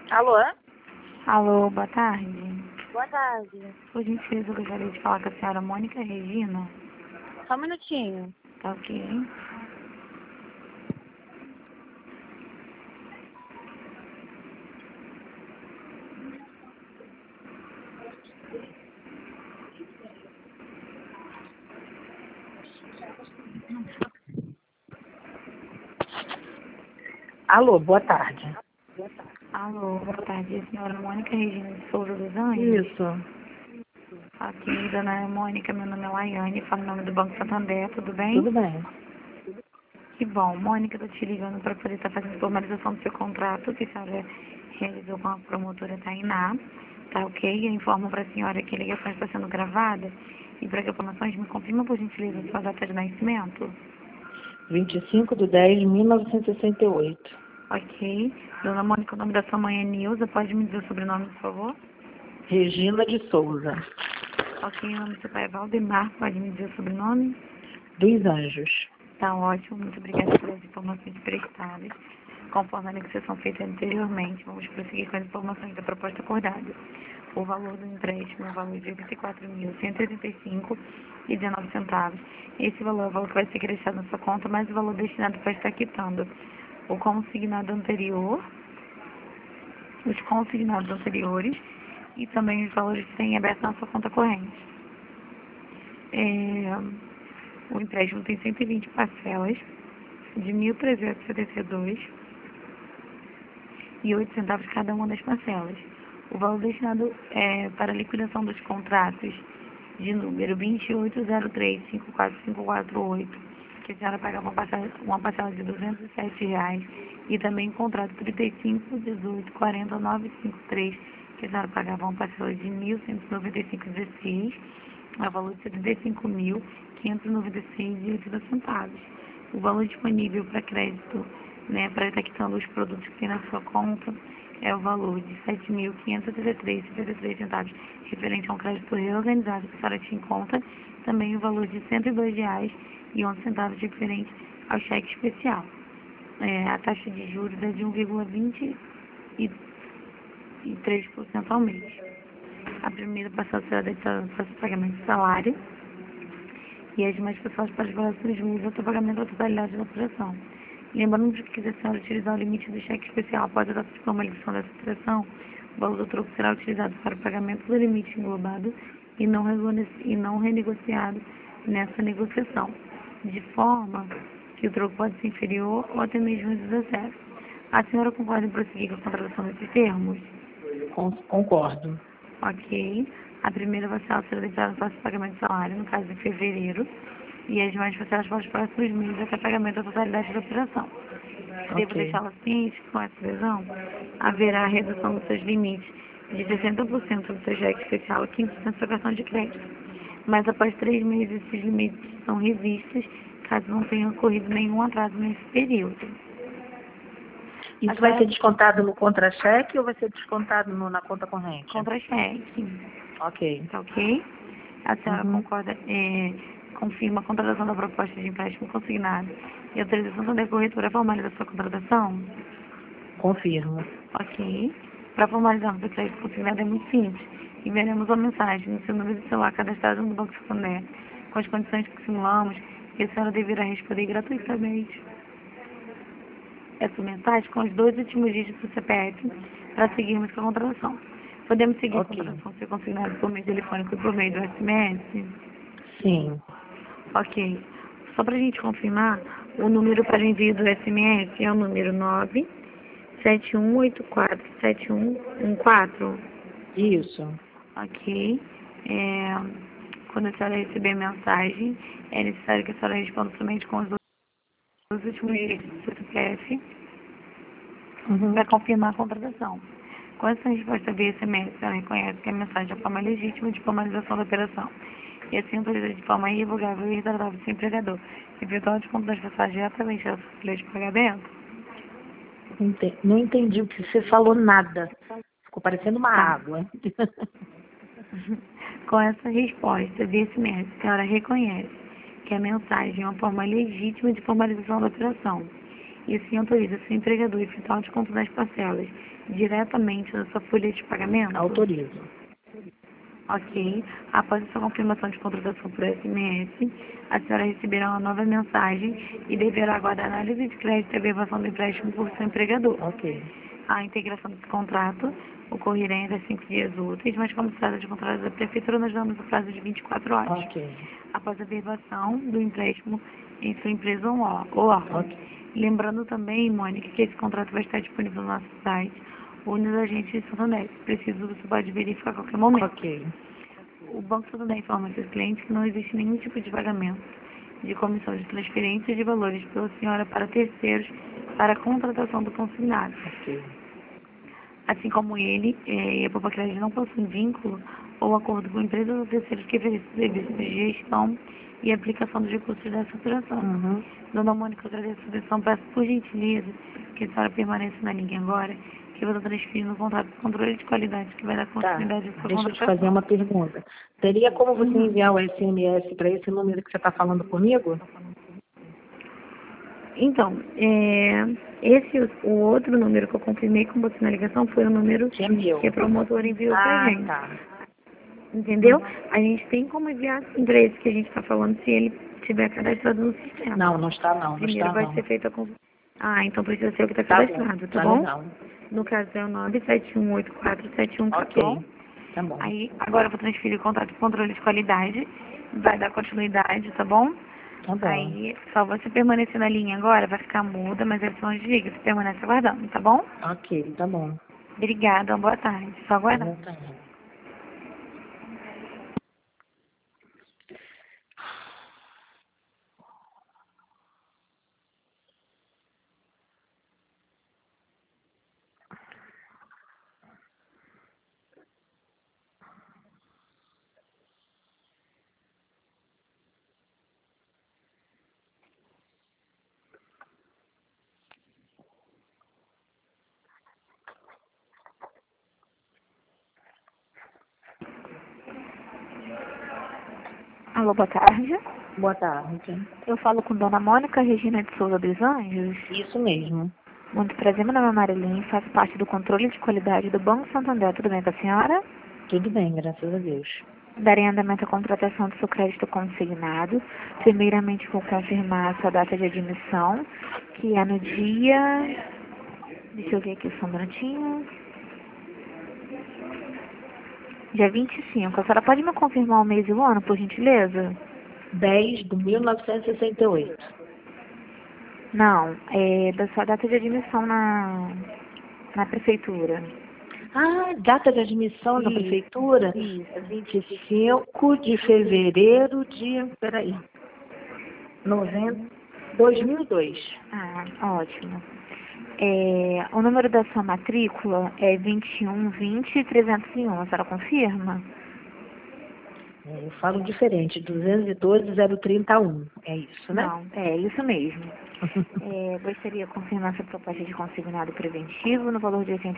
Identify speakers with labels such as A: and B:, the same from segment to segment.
A: Alô?
B: Alô, boa tarde.
A: Boa tarde.
B: Por gentileza, eu gostaria de falar com a senhora Mônica Regina.
A: Só um minutinho.
B: Tá ok?
A: Alô, boa tarde.
B: Alô, boa tarde. A senhora Mônica Regina de Souza dos Anjos?
A: Isso.
B: Aqui, dona Mônica, meu nome é Laiane, falo em nome do Banco Santander, tudo bem?
A: Tudo bem.
B: Que bom. Mônica, eu tô te ligando para poder estar fazendo formalização do seu contrato, que a senhora realizou com a promotora Tainá. Tá ok? Eu informo para a senhora que a ligação está sendo gravada. E para que informações, me confirma, por gentileza, sua data de nascimento.
A: 25/10/1968.
B: Ok. Dona Mônica, o nome da sua mãe é Nilza. Pode me dizer o sobrenome, por favor?
A: Regina de Souza.
B: Ok. O nome do seu pai é Valdemar. Pode me dizer o sobrenome?
A: Dos Anjos.
B: Tá ótimo. Muito obrigada pelas informações prestadas. Conforme a negociação feita anteriormente, vamos prosseguir com as informações da proposta acordada. O valor do empréstimo é o valor de R$ 84.185,19. Esse valor é o valor que vai ser acrescido na sua conta, mais o valor destinado para estar quitando o consignado anterior, os consignados anteriores e também os valores que têm aberto na sua conta corrente. O empréstimo tem 120 parcelas de R$ 1.372,08 cada uma das parcelas. O valor destinado para a liquidação dos contratos de número 2803544548, que a senhora pagava uma parcela de R$ 207, e também o contrato 3518409553, que a senhora pagava uma parcela de R$ 1.195,16, ao valor de R$ 75.596,80. O valor disponível para crédito, para estar quitando os produtos que tem na sua conta, é o valor de R$ 7.583,73, referente a um crédito reorganizado que a senhora tinha em conta, também o valor de R$ 102,11, referente ao cheque especial. A taxa de juros é de 1,23% ao mês. A primeira parcela será dedicadas ao pagamento de salário e as demais parcelas para os próximos meses até o pagamento da totalidade da operação. Lembrando que, se a senhora utilizar o limite do cheque especial após a data de formalização dessa operação, o valor do troco será utilizado para o pagamento do limite englobado e não renegociado nessa negociação, de forma que o troco pode ser inferior ou até mesmo excesso. A senhora concorda em prosseguir com a contratação desses termos?
A: Concordo.
B: Ok. A primeira parcela será dedicada ao próximo pagamento de salário, no caso de fevereiro, e as demais parcelas para os próximos meses até pagamento da totalidade da operação. Devo
A: Ok.
B: deixá-la ciente que, com essa decisão, haverá redução dos seus limites de 60% do seu cheque especial e 15% do seu cartão de crédito. Mas após 3 meses, esses limites são revistos, caso não tenha ocorrido nenhum atraso nesse período.
A: Isso vai ser descontado no contra-cheque ou vai ser descontado na conta corrente?
B: Contra-cheque.
A: Ok.
B: Tá ok? A senhora concorda, confirma a contratação da proposta de empréstimo consignado e a autorização da corretora formaliza a sua contratação?
A: Confirmo.
B: Ok. Para formalizarmos o crédito consignado é muito simples. Enviaremos uma mensagem no seu número de celular cadastrado no Banco Santander, com as condições que simulamos, e a senhora deverá responder gratuitamente essa mensagem com os 2 últimos dígitos do CPF para seguirmos com a contratação. Podemos seguir a contratação ser consignada por meio telefônico e por meio do SMS?
A: Sim.
B: Ok. Só para a gente confirmar, o número para envio do SMS é o número 971847114.
A: Isso.
B: Ok. Quando a senhora receber a mensagem, é necessário que a senhora responda somente com os 2 últimos dígitos do CPF para confirmar a contratação. Com essa resposta via SMS, ela reconhece que a mensagem é a forma legítima de formalização da operação e assim autoriza de forma irrevogável e irretardável seu empregador, eventual desconto das passagens diretamente da sua folha de pagamento.
A: Não entendi o que você falou, nada. Ficou parecendo uma água.
B: Com essa resposta via SMS, a senhora reconhece que a mensagem é uma forma legítima de formalização da operação e assim autoriza seu empregador a efetuar o desconto das parcelas diretamente na sua folha de pagamento?
A: Autorizo.
B: Ok. Após a sua confirmação de contratação por SMS, a senhora receberá uma nova mensagem e deverá aguardar a análise de crédito e a averbação do empréstimo por seu empregador.
A: Ok.
B: A integração desse contrato ocorrerá em até 5 dias úteis, mas como se trata de contrato da Prefeitura, nós damos o prazo de 24 horas.
A: Ok.
B: Após a averbação do empréstimo em sua empresa ou órgão.
A: Ok.
B: Lembrando também, Mônica, que esse contrato vai estar disponível no nosso site ou nos agentes de Santander. Se preciso, você pode verificar a qualquer momento.
A: Ok.
B: O Banco Santander informa a seus clientes que não existe nenhum tipo de pagamento de comissão de transferência de valores pela senhora para terceiros para a contratação do consignado.
A: Ok.
B: Assim como ele e a Poupa Crédito não possuem vínculo ou acordo com empresas ou terceiros que oferecem serviços de gestão e aplicação dos recursos dessa operação.
A: Uhum.
B: Dona Mônica, eu agradeço a atenção. Peço por gentileza que a senhora permaneça na linha agora, que eu vou transferir no contrato de controle de qualidade que vai dar
A: Tá.
B: continuidade à sua
A: Deixa eu te
B: contratação.
A: fazer uma pergunta. Teria como você enviar o SMS para esse número que você está falando comigo?
B: Então, o outro número que eu confirmei com você na ligação foi o número
A: Que é meu.
B: que a promotora enviou pra
A: Ah,
B: gente.
A: tá.
B: Entendeu? A gente tem como enviar sim pra esse que a gente está falando se ele tiver cadastrado no sistema.
A: Não, não está não, não
B: Primeiro
A: está
B: vai
A: não.
B: ser feita com... Ah, então precisa ser o que está
A: Tá bom,
B: cadastrado, tá
A: tá
B: bom?
A: legal.
B: No caso é o 9718471, tá
A: Ok,
B: bom?
A: tá bom.
B: Aí, agora eu vou transferir o contato de controle de qualidade, vai dar continuidade, tá bom?
A: Tá bom.
B: Aí, só você permanecer na linha agora, vai ficar muda, mas aí você não desliga, você permanece aguardando, tá bom?
A: Ok, tá bom.
B: Obrigada, boa tarde. Só aguardar.
A: Boa tarde.
B: Alô, boa tarde.
A: Boa tarde.
B: Eu falo com Dona Mônica Regina de Souza dos Anjos.
A: Isso mesmo.
B: Muito prazer, meu nome é Marilyn, faço parte do controle de qualidade do Banco Santander. Tudo bem com a senhora?
A: Tudo bem, graças a Deus.
B: Darei andamento à contratação do seu crédito consignado. Primeiramente, vou confirmar a sua data de admissão, que é no dia... Deixa eu ver aqui só um minutinho. Dia 25. A senhora pode me confirmar o mês e o ano, por gentileza?
A: 10/1968.
B: Não, é da sua data de admissão na prefeitura.
A: Ah, data de admissão na
B: Isso,
A: prefeitura?
B: isso.
A: 25 de fevereiro de... Peraí. 2002.
B: Ah, ótimo. O número da sua matrícula é 2120-301. A senhora confirma?
A: Eu falo diferente, 212.031. É isso, né?
B: Não, é isso mesmo. Gostaria de confirmar essa proposta de consignado preventivo no valor de R$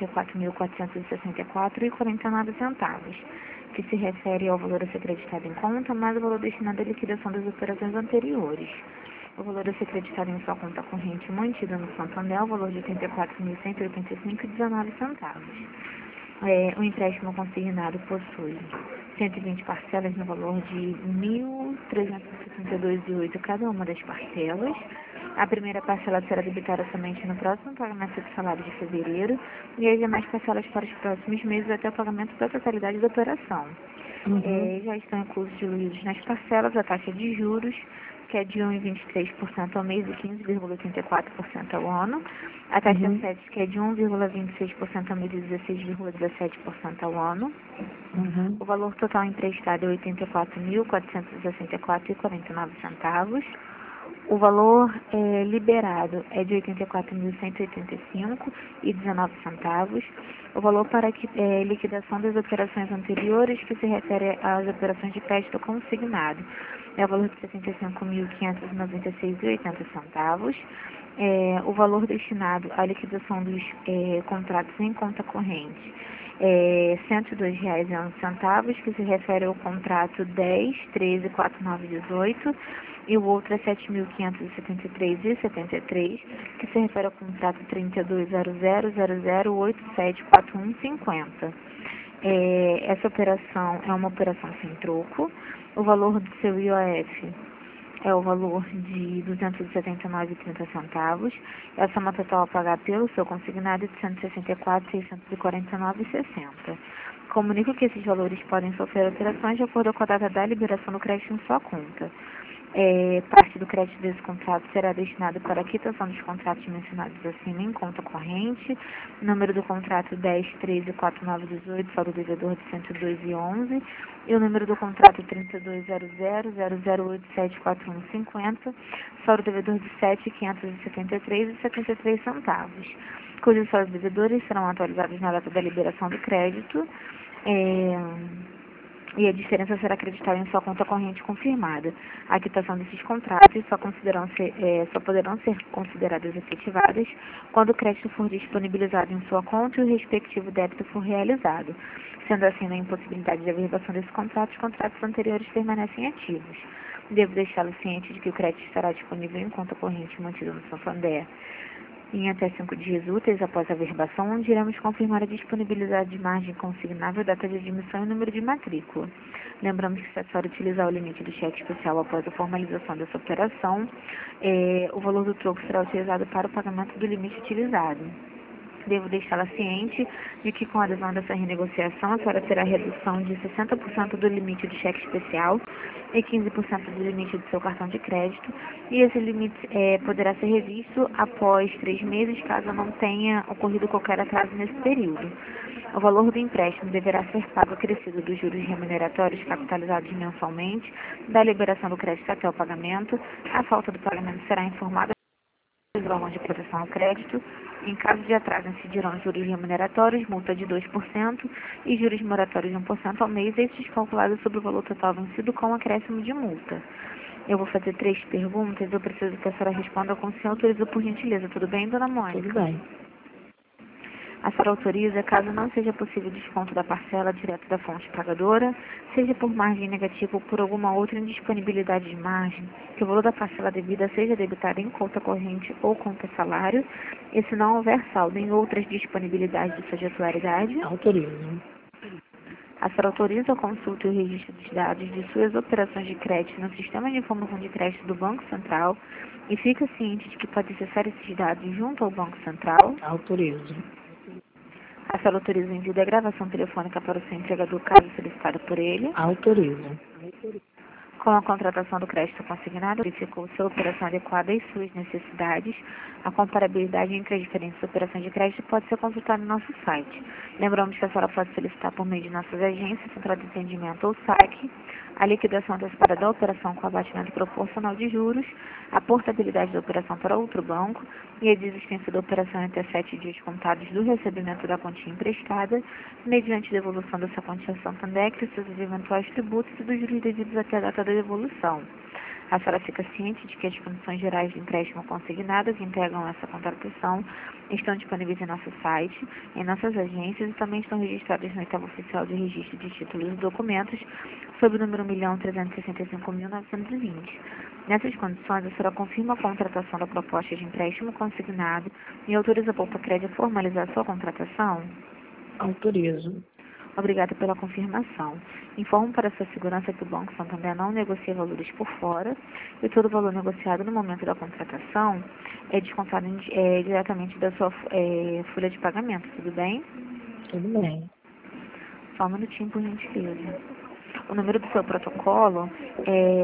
B: 84.464,49, que se refere ao valor a ser acreditado em conta, mais o valor destinado à liquidação das operações anteriores. O valor a ser acreditado em sua conta corrente mantida no Santander é o valor de R$ 84.185,19. O empréstimo consignado possui 120 parcelas no valor de R$ 1.362,08 cada uma das parcelas. A primeira parcela será debitada somente no próximo pagamento do salário de fevereiro e as demais parcelas para os próximos meses até o pagamento da totalidade da operação. Já estão inclusos diluídos nas parcelas a taxa de juros, que é de 1,23% ao mês e 15,84% ao ano. A taxa FED, que é de 1,26% ao mês e 16,17% ao ano. O valor total emprestado é R$ 84.464,49. O valor liberado é de R$ 84.185,19. O valor para liquidação das operações anteriores, que se refere às operações de crédito consignado, é o valor de R$ 65.596,80. O valor destinado à liquidação dos contratos em conta corrente é R$ 102,11, que se refere ao contrato 10, 13, 49, 18, e o outro é 7.573,73, que se refere ao contrato 32.00.00874150. Essa operação é uma operação sem troco. O valor do seu IOF é o valor de R$ 279,30. A soma total a pagar pelo seu consignado é de R$ 164.649,60. Comunico que esses valores podem sofrer alterações de acordo com a data da liberação do crédito em sua conta. Parte do crédito desse contrato será destinado para a quitação dos contratos mencionados acima em conta corrente. Número do contrato 10.13.4918, saldo devedor de 102,11. E o número do contrato 32.00.00874150, saldo devedor de 7.573,73, cujos saldos devedores serão atualizados na data da liberação do crédito. E a diferença será acreditada em sua conta corrente confirmada. A quitação desses contratos só poderão ser consideradas efetivadas quando o crédito for disponibilizado em sua conta e o respectivo débito for realizado. Sendo assim, na impossibilidade de averbação desse contrato, os contratos anteriores permanecem ativos. Devo deixá-lo ciente de que o crédito estará disponível em conta corrente mantida no Santander em até 5 dias úteis após a averbação, onde iremos confirmar a disponibilidade de margem consignável, data de admissão e número de matrícula. Lembramos que, se a senhora utilizar o limite do cheque especial após a formalização dessa operação, o valor do troco será utilizado para o pagamento do limite utilizado. Devo deixá-la ciente de que, com a adesão dessa renegociação, a senhora terá redução de 60% do limite do cheque especial e 15% do limite do seu cartão de crédito, e esse limite poderá ser revisto após 3 meses, caso não tenha ocorrido qualquer atraso nesse período. O valor do empréstimo deverá ser pago acrescido dos juros remuneratórios capitalizados mensalmente, da liberação do crédito até o pagamento. A falta do pagamento será informada pelo órgão de proteção ao crédito. Em caso de atraso, incidirão juros remuneratórios, multa de 2% e juros moratórios de 1% ao mês, estes calculados sobre o valor total vencido com acréscimo de multa. Eu vou fazer 3 perguntas, eu preciso que a senhora responda com sim, autoriza por gentileza. Tudo bem, dona Mônica?
A: Tudo bem.
B: A senhora autoriza, caso não seja possível desconto da parcela direto da fonte pagadora, seja por margem negativa ou por alguma outra indisponibilidade de margem, que o valor da parcela devida seja debitado em conta corrente ou conta salário, e se não houver saldo em outras disponibilidades de sua titularidade?
A: Autorizo.
B: A senhora autoriza a consulta e o registro dos dados de suas operações de crédito no Sistema de Informação de Crédito do Banco Central e fica ciente de que pode acessar esses dados junto ao Banco Central?
A: Autorizo.
B: A senhora autoriza o envio da gravação telefônica para o seu empregador, caso solicitado por ele?
A: Autorizo.
B: Com a contratação do crédito consignado, verificou se a operação adequada às suas necessidades. A comparabilidade entre as diferentes operações de crédito pode ser consultada no nosso site. Lembramos que a senhora pode solicitar por meio de nossas agências, central de atendimento ou SAC, a liquidação antecipada da operação com abatimento proporcional de juros, a portabilidade da operação para outro banco e a desistência da operação em até 7 dias contados do recebimento da quantia emprestada, mediante devolução dessa quantia ao Santander, e seus eventuais tributos e dos juros devidos até a data da devolução. A senhora fica ciente de que as condições gerais de empréstimo consignado que integram essa contratação estão disponíveis em nosso site, em nossas agências e também estão registradas no Oitavo Oficial de Registro de Títulos e Documentos, sob o número 1.365.920. Nessas condições, a senhora confirma a contratação da proposta de empréstimo consignado e autoriza a Poupa-Crédito a formalizar sua contratação?
A: Autorizo.
B: Obrigada pela confirmação. Informo para sua segurança que o Banco Santander não negocia valores por fora e todo valor negociado no momento da contratação é descontado diretamente da sua folha de pagamento, tudo bem?
A: Tudo bem.
B: Só um minutinho, por gentileza. O número do seu protocolo é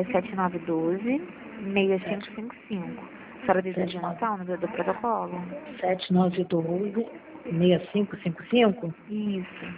B: 7912-6555. A senhora deseja anotar o número do protocolo?
A: 7912-6555?
B: Isso.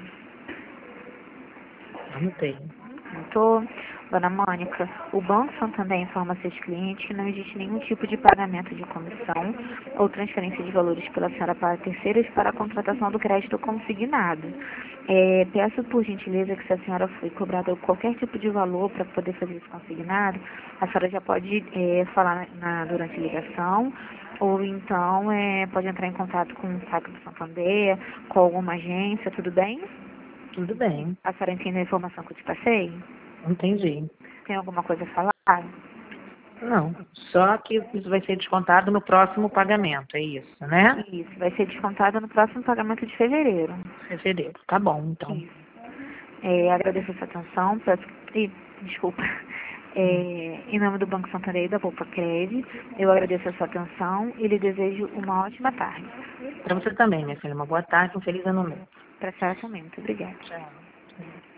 A: Anotei.
B: Anotou? Dona Mônica, o Banco Santander informa a seus clientes que não existe nenhum tipo de pagamento de comissão ou transferência de valores pela senhora para terceiros para a contratação do crédito consignado. Peço por gentileza que, se a senhora foi cobrada qualquer tipo de valor para poder fazer esse consignado, a senhora já pode falar durante a ligação, ou então pode entrar em contato com o site do Santander, com alguma agência, tudo bem?
A: Tudo bem.
B: A senhora entende a informação que eu te passei?
A: Entendi.
B: Tem alguma coisa a falar?
A: Não, só que isso vai ser descontado no próximo pagamento, é isso, né?
B: Isso, vai ser descontado no próximo pagamento de fevereiro.
A: Fevereiro. Tá bom, então.
B: Isso. Agradeço a sua atenção, desculpa. Em nome do Banco Santander e da Poupa Cred, eu agradeço a sua atenção e lhe desejo uma ótima tarde.
A: Para você também, minha filha, uma boa tarde, um feliz ano novo.
B: Para a senhora também, muito obrigada.
A: Tchau.